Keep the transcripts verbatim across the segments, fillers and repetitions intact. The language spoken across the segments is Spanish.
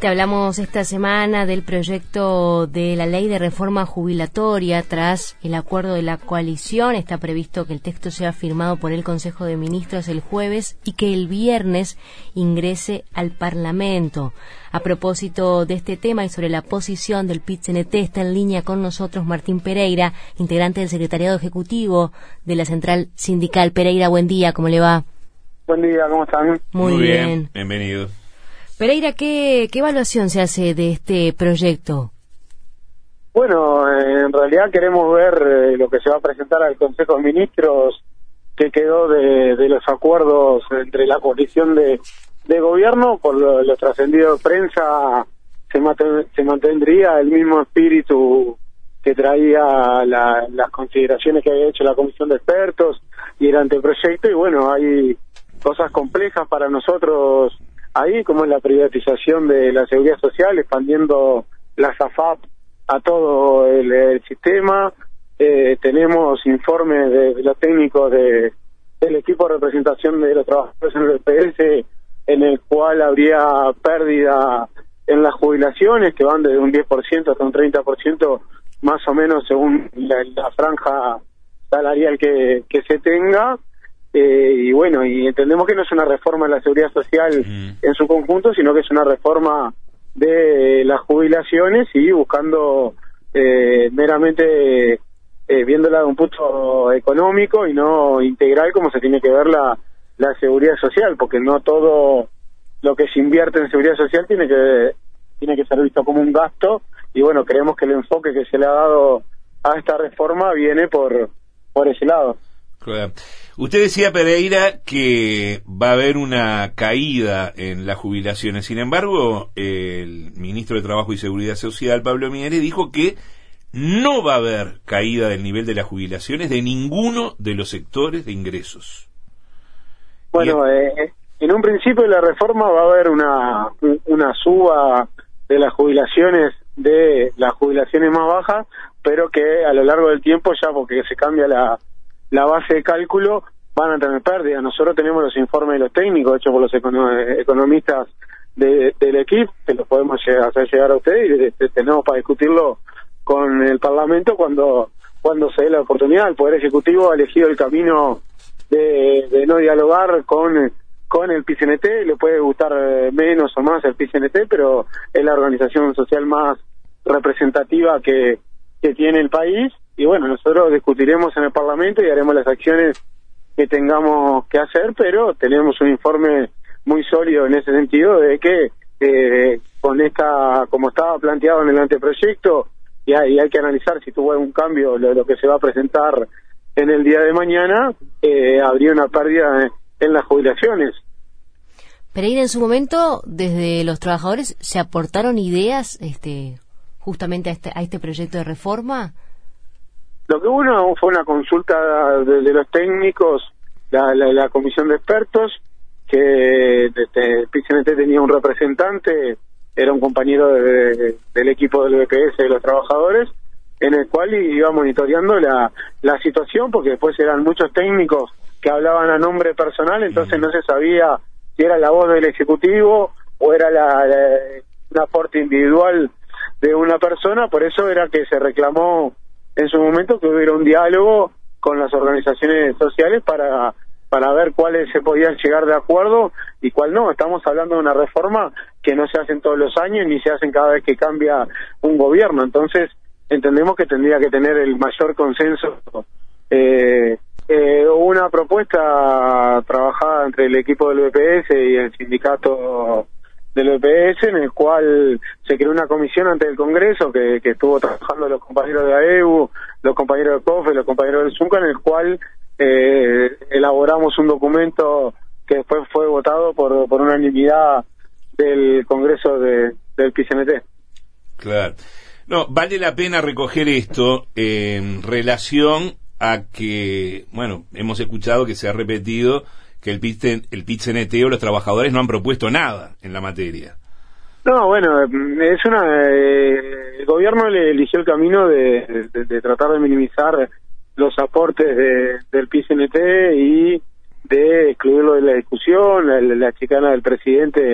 Te hablamos esta semana del proyecto de la ley de reforma jubilatoria tras el acuerdo de la coalición. Está previsto que el texto sea firmado por el Consejo de Ministros el jueves y que el viernes ingrese al Parlamento. A propósito de este tema y sobre la posición del P I T C N T, está en línea con nosotros Martín Pereira, integrante del Secretariado Ejecutivo de la Central Sindical. Pereira, buen día, ¿cómo le va? Buen día, ¿cómo están? Muy, Muy bien. bien, bienvenido. Pereira, ¿qué, ¿qué evaluación se hace de este proyecto? Bueno, eh, en realidad queremos ver eh, lo que se va a presentar al Consejo de Ministros, que quedó de, de los acuerdos entre la coalición de, de gobierno. Por lo, lo trascendido de prensa, se, maten, se mantendría el mismo espíritu que traía la, las consideraciones que había hecho la comisión de expertos y el anteproyecto, y bueno, hay cosas complejas para nosotros ahí, como es la privatización de la seguridad social, expandiendo la S A F A P a todo el, el sistema. Eh, tenemos informes de, de los técnicos de, del equipo de representación de los trabajadores en el B P S, en el cual habría pérdida en las jubilaciones, que van desde un diez por ciento hasta un treinta por ciento, más o menos según la, la franja salarial que, que se tenga. Eh, y bueno, y entendemos que no es una reforma de la seguridad social mm. en su conjunto, sino que es una reforma de las jubilaciones y buscando eh, meramente eh, viéndola de un punto económico y no integral, como se tiene que ver la, la seguridad social, porque no todo lo que se invierte en seguridad social tiene que tiene que ser visto como un gasto. Y bueno, creemos que el enfoque que se le ha dado a esta reforma viene por por ese lado. Claro. Usted decía, Pereira, que va a haber una caída en las jubilaciones. Sin embargo, el ministro de Trabajo y Seguridad Social, Pablo Miere, dijo que no va a haber caída del nivel de las jubilaciones de ninguno de los sectores de ingresos. Bueno, el... eh, en un principio de la reforma va a haber una, una suba de las jubilaciones, de las jubilaciones más bajas, pero que a lo largo del tiempo, ya porque se cambia la la base de cálculo, van a tener pérdidas. Nosotros tenemos los informes de los técnicos hechos por los econo- economistas de, del equipo, que los podemos llegar, hacer llegar a ustedes, y de, tenemos para discutirlo con el Parlamento cuando cuando se dé la oportunidad. El Poder Ejecutivo ha elegido el camino de, de no dialogar con con el P I C N T. Le puede gustar menos o más el P I C N T, pero es la organización social más representativa que, que tiene el país. Y bueno, nosotros discutiremos en el Parlamento y haremos las acciones que tengamos que hacer, pero tenemos un informe muy sólido en ese sentido de que eh, con esta, como estaba planteado en el anteproyecto, y hay, y hay que analizar si tuvo algún cambio lo, lo que se va a presentar en el día de mañana, eh, habría una pérdida en, en las jubilaciones. Pereira, en su momento, desde los trabajadores, ¿se aportaron ideas este, justamente a este, a este proyecto de reforma? Lo que hubo fue una consulta de, de los técnicos, la, la, la comisión de expertos, que este, el P I C N T tenía un representante, era un compañero de, de, del equipo del B P S de los trabajadores, en el cual iba monitoreando la, la situación, porque después eran muchos técnicos que hablaban a nombre personal, entonces no se sabía si era la voz del Ejecutivo o era la, la, un aporte individual de una persona. Por eso era que se reclamó en su momento que hubiera un diálogo con las organizaciones sociales para para ver cuáles se podían llegar de acuerdo y cuál no. Estamos hablando de una reforma que no se hacen todos los años ni se hacen cada vez que cambia un gobierno, entonces entendemos que tendría que tener el mayor consenso. Eh, eh, una propuesta trabajada entre el equipo del B P S y el sindicato del B P S, en el cual se creó una comisión ante el Congreso que, que estuvo trabajando los compañeros de A E U, los compañeros de C O F E, los compañeros del ZUNCA, en el cual eh, elaboramos un documento que después fue votado por, por unanimidad del Congreso de, del P I C N T. Claro. No, vale la pena recoger esto en relación a que, bueno, hemos escuchado que se ha repetido que el P I C N T o los trabajadores no han propuesto nada en la materia. No, bueno, es una eh, el gobierno le eligió el camino de, de, de tratar de minimizar los aportes de, del P I C N T y de excluirlo de la discusión. La, la chicana del presidente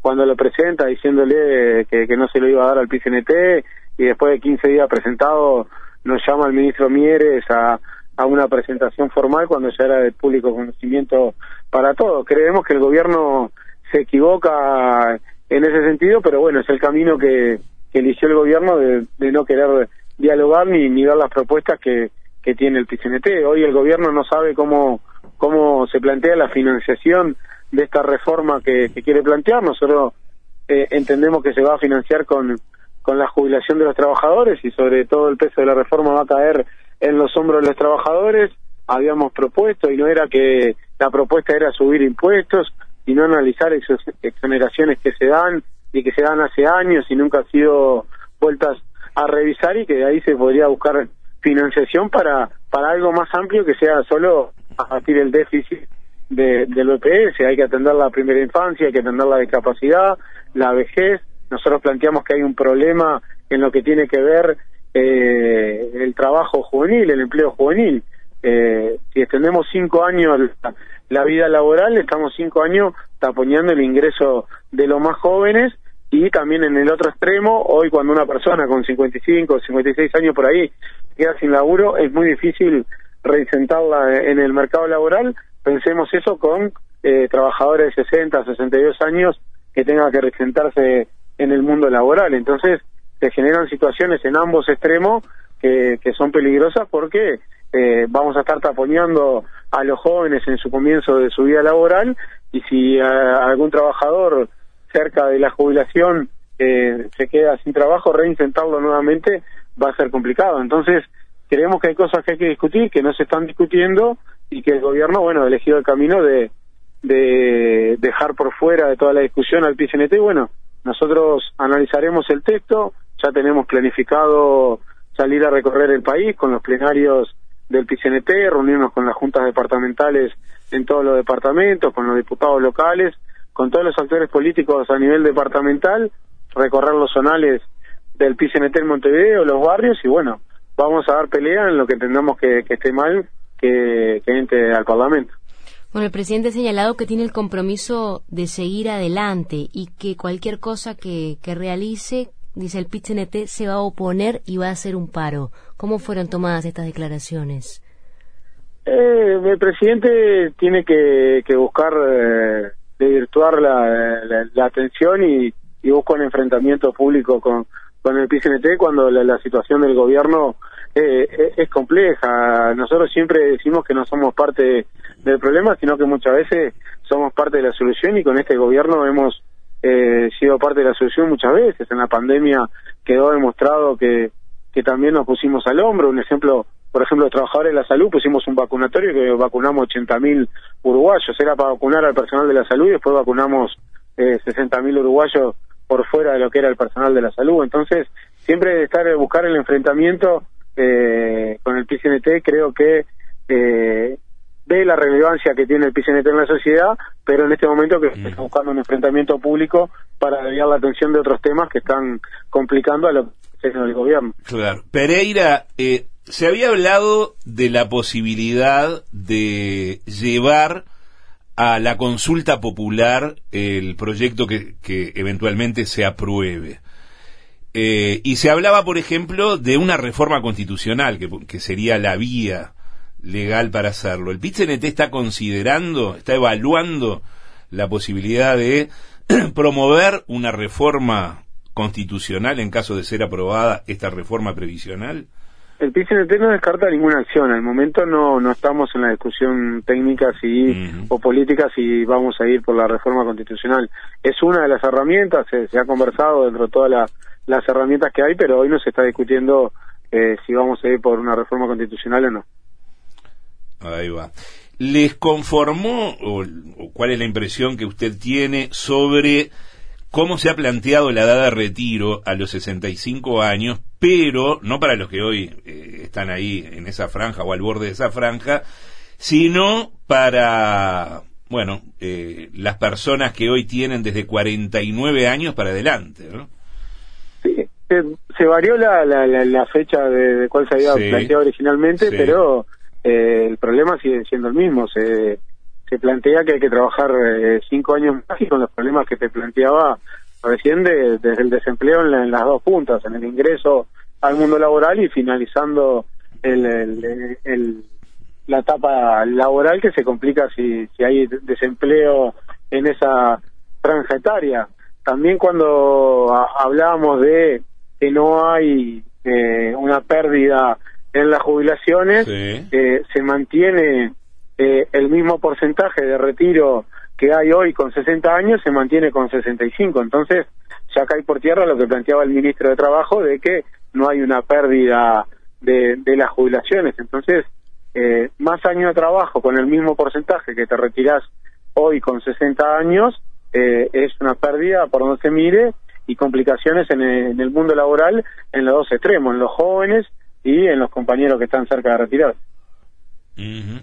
cuando lo presenta diciéndole que, que no se lo iba a dar al P C N T, y después de quince días presentado nos llama el ministro Mieres a, a una presentación formal cuando ya era de público conocimiento para todos. Creemos que el gobierno se equivoca en ese sentido, pero bueno, es el camino que, que eligió el gobierno de, de no querer dialogar ni, ni dar las propuestas que, que tiene el P C N T. Hoy el gobierno no sabe cómo, cómo se plantea la financiación de esta reforma que, que quiere plantear. Nosotros eh, entendemos que se va a financiar con, con la jubilación de los trabajadores, y sobre todo el peso de la reforma va a caer en los hombros de los trabajadores. Habíamos propuesto, y no era que la propuesta era subir impuestos, sino analizar esas exoneraciones que se dan y que se dan hace años y nunca han sido vueltas a revisar, y que de ahí se podría buscar financiación para para algo más amplio que sea solo abatir el déficit de, del B P S. Hay que atender la primera infancia, hay que atender la discapacidad, la vejez. Nosotros planteamos que hay un problema en lo que tiene que ver eh, el trabajo juvenil, el empleo juvenil. Eh, si extendemos cinco años la, la vida laboral, estamos cinco años taponeando el ingreso de los más jóvenes. Y también en el otro extremo, hoy cuando una persona con cincuenta y cinco, cincuenta y seis años por ahí queda sin laburo, es muy difícil reinsertarla en el mercado laboral. Pensemos eso con eh, trabajadores de sesenta, sesenta y dos años que tengan que reinsertarse en el mundo laboral. Entonces se generan situaciones en ambos extremos que, que son peligrosas, porque eh, vamos a estar taponeando a los jóvenes en su comienzo de su vida laboral, y si a, a algún trabajador cerca de la jubilación eh, se queda sin trabajo, reintentarlo nuevamente va a ser complicado. Entonces creemos que hay cosas que hay que discutir, que no se están discutiendo, y que el gobierno, bueno, ha elegido el camino de, de dejar por fuera de toda la discusión al P C N T. Bueno, nosotros analizaremos el texto, ya tenemos planificado salir a recorrer el país con los plenarios del P C N T, reunirnos con las juntas departamentales en todos los departamentos, con los diputados locales, con todos los actores políticos a nivel departamental, recorrer los zonales del P C N T en Montevideo, los barrios, y bueno, vamos a dar pelea en lo que entendamos que, que esté mal, que, que entre al Parlamento. Bueno, el presidente ha señalado que tiene el compromiso de seguir adelante y que cualquier cosa que, que realice, dice el P C N T, se va a oponer y va a hacer un paro. ¿Cómo fueron tomadas estas declaraciones? Eh, el presidente tiene que, que buscar eh, desvirtuar la, la, la atención y, y busca un enfrentamiento público con, con el P C N T cuando la, la situación del gobierno eh, es, es compleja. Nosotros siempre decimos que no somos parte del problema, sino que muchas veces somos parte de la solución, y con este gobierno hemos eh, sido parte de la solución muchas veces. En la pandemia quedó demostrado que, que también nos pusimos al hombro. Un ejemplo, por ejemplo, los trabajadores de la salud, pusimos un vacunatorio que vacunamos ochenta mil uruguayos. Era para vacunar al personal de la salud, y después vacunamos eh, sesenta mil uruguayos por fuera de lo que era el personal de la salud. Entonces, siempre estar buscar el enfrentamiento eh, con el P C N T, creo que eh, ve la relevancia que tiene el P C N T en la sociedad, pero en este momento que mm. está buscando un enfrentamiento público para desviar la atención de otros temas que están complicando a lo que es el gobierno. Claro. Pereira, eh, se había hablado de la posibilidad de llevar a la consulta popular el proyecto que, que eventualmente se apruebe. Eh, y se hablaba, por ejemplo, de una reforma constitucional, que, que sería la vía legal para hacerlo. ¿El P C N T está considerando, está evaluando la posibilidad de promover una reforma constitucional en caso de ser aprobada esta reforma previsional? El P C N T no descarta ninguna acción. Al momento no no estamos en la discusión técnica si uh-huh. o política si vamos a ir por la reforma constitucional. Es una de las herramientas, se, se ha conversado dentro de todas la, las herramientas que hay, pero hoy no se está discutiendo eh, si vamos a ir por una reforma constitucional o no. Ahí va. ¿Les conformó o, o cuál es la impresión que usted tiene sobre cómo se ha planteado la edad de retiro a los sesenta y cinco años, pero no para los que hoy eh, están ahí en esa franja o al borde de esa franja, sino para, bueno, eh, las personas que hoy tienen desde cuarenta y nueve años para adelante, ¿no? Sí, se, se varió la, la, la, la fecha de, de cuál se había sí, planteado originalmente, sí. pero eh, el problema sigue siendo el mismo. Se, se plantea que hay que trabajar eh, cinco años más y con los problemas que te planteaba recién de, desde el desempleo en, la, en las dos puntas, en el ingreso al mundo laboral y finalizando el, el, el, la etapa laboral que se complica si, si hay desempleo en esa franja etaria. También cuando a, hablábamos de que no hay eh, una pérdida en las jubilaciones, sí. eh, se mantiene eh, el mismo porcentaje de retiro que hay hoy con sesenta años, se mantiene con sesenta y cinco. Entonces ya cae por tierra lo que planteaba el ministro de Trabajo de que no hay una pérdida de, de las jubilaciones. Entonces, eh, más años de trabajo con el mismo porcentaje que te retirás hoy con sesenta años, eh, es una pérdida por donde se mire y complicaciones en el, en el mundo laboral en los dos extremos, en los jóvenes y en los compañeros que están cerca de retirar. Uh-huh.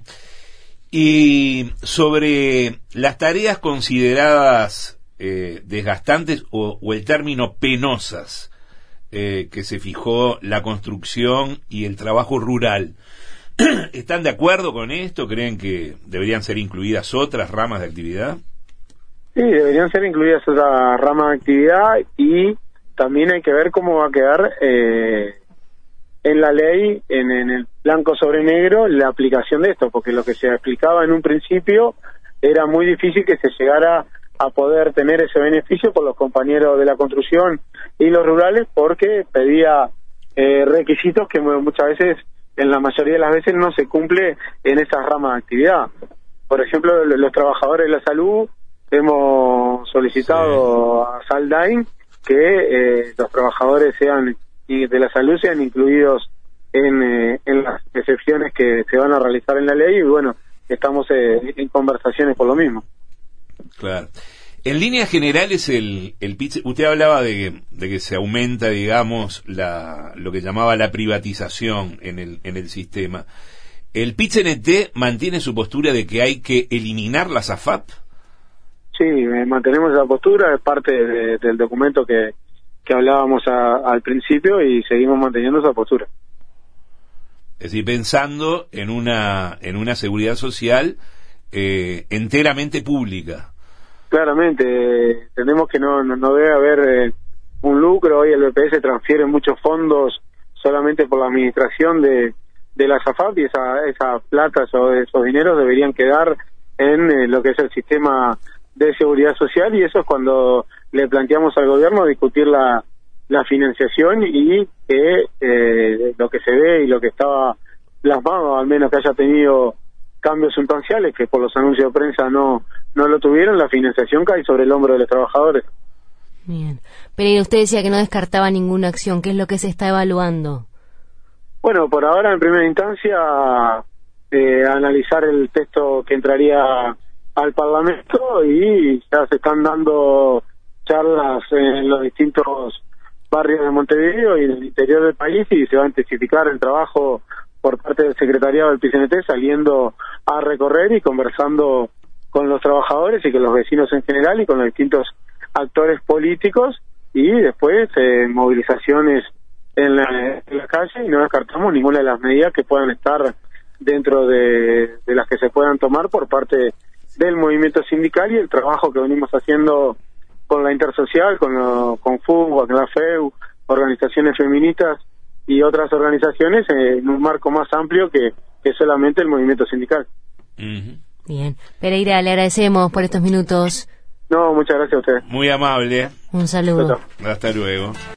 Y sobre las tareas consideradas eh, desgastantes o, o el término penosas eh, que se fijó la construcción y el trabajo rural, ¿están de acuerdo con esto? ¿Creen que deberían ser incluidas otras ramas de actividad? Sí, deberían ser incluidas otras ramas de actividad y también hay que ver cómo va a quedar eh, en la ley, en, en el blanco sobre negro, la aplicación de esto, porque lo que se explicaba en un principio era muy difícil que se llegara a poder tener ese beneficio por los compañeros de la construcción y los rurales, porque pedía eh, requisitos que muchas veces, en la mayoría de las veces, no se cumple en esas ramas de actividad. Por ejemplo, los trabajadores de la salud, hemos solicitado sí. a Saldain que eh, los trabajadores sean y de la salud sean incluidos en, eh, en las excepciones que se van a realizar en la ley, y bueno, estamos eh, en conversaciones por lo mismo. Claro. En líneas generales, el, el pitch, usted hablaba de que, de que se aumenta, digamos, la, lo que llamaba la privatización en el, en el sistema. ¿El P I T C N T mantiene su postura de que hay que eliminar las A F A P? Sí, eh, mantenemos esa postura, es parte de, del documento que que hablábamos a, al principio y seguimos manteniendo esa postura. Es decir, pensando en una en una seguridad social eh, enteramente pública. Claramente, eh, entendemos que no, no, no debe haber eh, un lucro. Hoy el B P S transfiere muchos fondos solamente por la administración de, de las A F A P y esa, esa plata o esos dineros deberían quedar en eh, lo que es el sistema de seguridad social, y eso es cuando le planteamos al gobierno discutir la, la financiación y que eh, lo que se ve y lo que estaba plasmado, al menos que haya tenido cambios sustanciales, que por los anuncios de prensa no no lo tuvieron, la financiación cae sobre el hombro de los trabajadores. Bien. Pero usted decía que no descartaba ninguna acción. ¿Qué es lo que se está evaluando? Bueno, por ahora, en primera instancia, eh, analizar el texto que entraría al Parlamento, y ya se están dando charlas en los distintos barrios de Montevideo y en el interior del país, y se va a intensificar el trabajo por parte del secretariado del P I C N T, saliendo a recorrer y conversando con los trabajadores y con los vecinos en general y con los distintos actores políticos, y después eh, movilizaciones en la, en la calle, y no descartamos ninguna de las medidas que puedan estar dentro de, de las que se puedan tomar por parte del movimiento sindical y el trabajo que venimos haciendo con la Intersocial, con, lo, con F U B, con la F E U, organizaciones feministas y otras organizaciones, eh, en un marco más amplio que, que solamente el movimiento sindical. Uh-huh. Bien. Pereira, le agradecemos por estos minutos. No, muchas gracias a ustedes. Muy amable. Un saludo. Hasta luego.